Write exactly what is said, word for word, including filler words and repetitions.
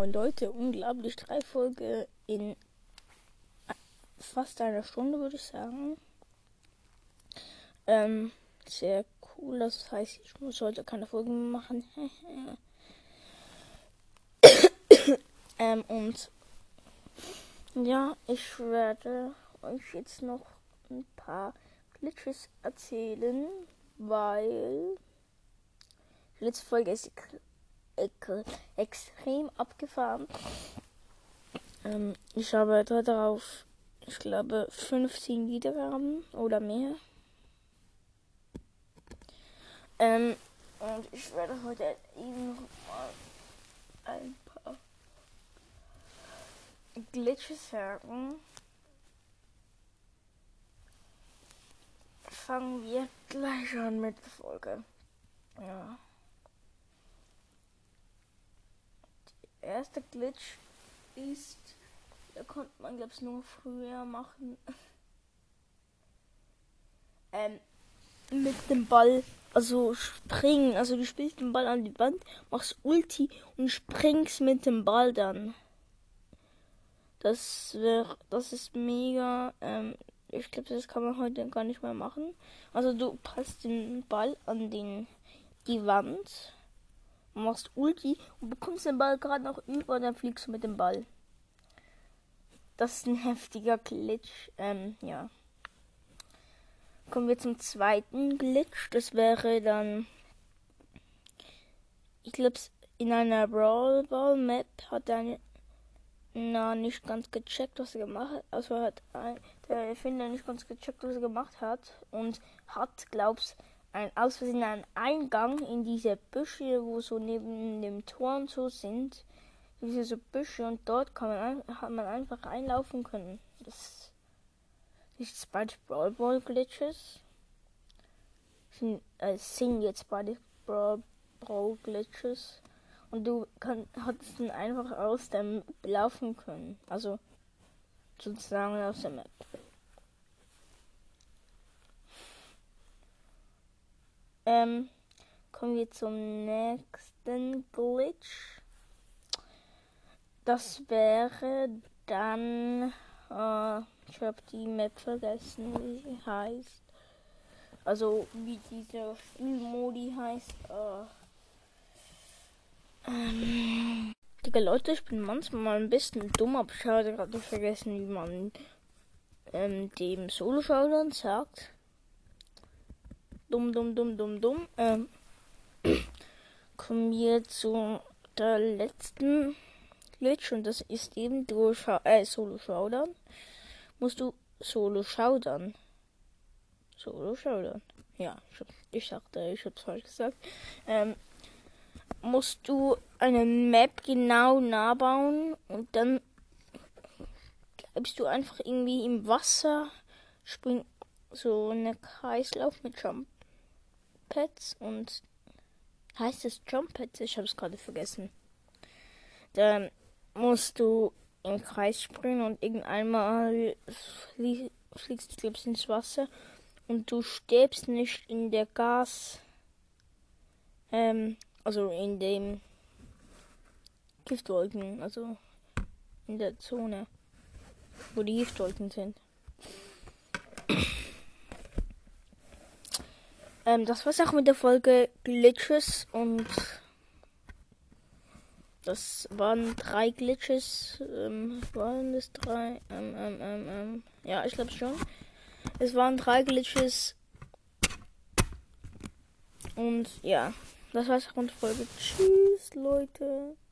moin Leute, unglaublich drei Folgen in fast einer Stunde, würde ich sagen. Ähm, sehr cool, das heißt, ich muss heute keine Folgen machen. ähm, und ja, ich werde euch jetzt noch ein paar Glitches erzählen, weil die letzte Folge ist extrem abgefahren. Ähm, ich habe darauf, ich glaube, fünfzehn Wiedergaben oder mehr. Ähm, und ich werde heute eben noch mal ein paar Glitches sagen. Fangen wir gleich an mit der Folge. Ja. Der erste Glitch ist, da konnte man, glaube ich, nur früher machen. ähm, mit dem Ball, also springen. Also du spielst den Ball an die Wand, machst Ulti und springst mit dem Ball dann. Das wäre, das ist mega. Ähm, ich glaube, das kann man heute gar nicht mehr machen. Also du passt den Ball an den, die Wand, machst Ulti und bekommst den Ball gerade noch über und dann fliegst du mit dem Ball. Das ist ein heftiger Glitch. Ähm, ja. Kommen wir zum zweiten Glitch. Das wäre dann, ich glaube, in einer Brawl Ball Map hat er na, nicht ganz gecheckt, was er gemacht hat. Also hat ein, der Erfinder nicht ganz gecheckt, was er gemacht hat. Und hat, glaubst ein, aus Versehen einen Eingang in diese Büsche, wo so neben dem Tor und so sind. Diese so Büsche und dort kann man, hat man einfach einlaufen können. Das ist beide Brawl Ball Glitches. Sind, äh, sind jetzt beide Brawl Ball Glitches. Und du kann, hast dann einfach aus dem laufen können. Also sozusagen aus der Map. Ähm, kommen wir zum nächsten Glitch. Das wäre dann, äh, ich habe die Map vergessen, wie sie heißt. Also wie dieser Spielmodi heißt. Äh, ähm, Digga, Leute, ich bin manchmal ein bisschen dumm, aber ich habe gerade nicht vergessen, wie man ähm, dem Solo-Showdown sagt. Dumm, dumm, dumm, dumm, dumm. Ähm, kommen wir zu der letzten Glitch und das ist eben durch äh, Solo-Showdown. Musst du Solo-Showdown. Solo-Showdown. Ja, ich, hab, ich dachte, ich hab's falsch gesagt. Ähm, musst du eine Map genau nachbauen und dann bleibst du einfach irgendwie im Wasser, spring so eine Kreislauf mit Jump Pads und heißt es Jump Pads? Ich habe es gerade vergessen. Dann musst du im Kreis springen und irgendeinmal flie- fliegst du glaubst, ins Wasser und du stirbst nicht in der Gas, ähm, also in dem Giftwolken, also in der Zone, wo die Giftwolken sind. ähm, das war's auch mit der Folge Glitches und das waren drei Glitches. Ähm, waren das drei? Ähm, ähm, ähm, ähm. Ja, ich glaube schon. Es waren drei Glitches. Und ja, das war's auch mit der Folge. Tschüss, Leute.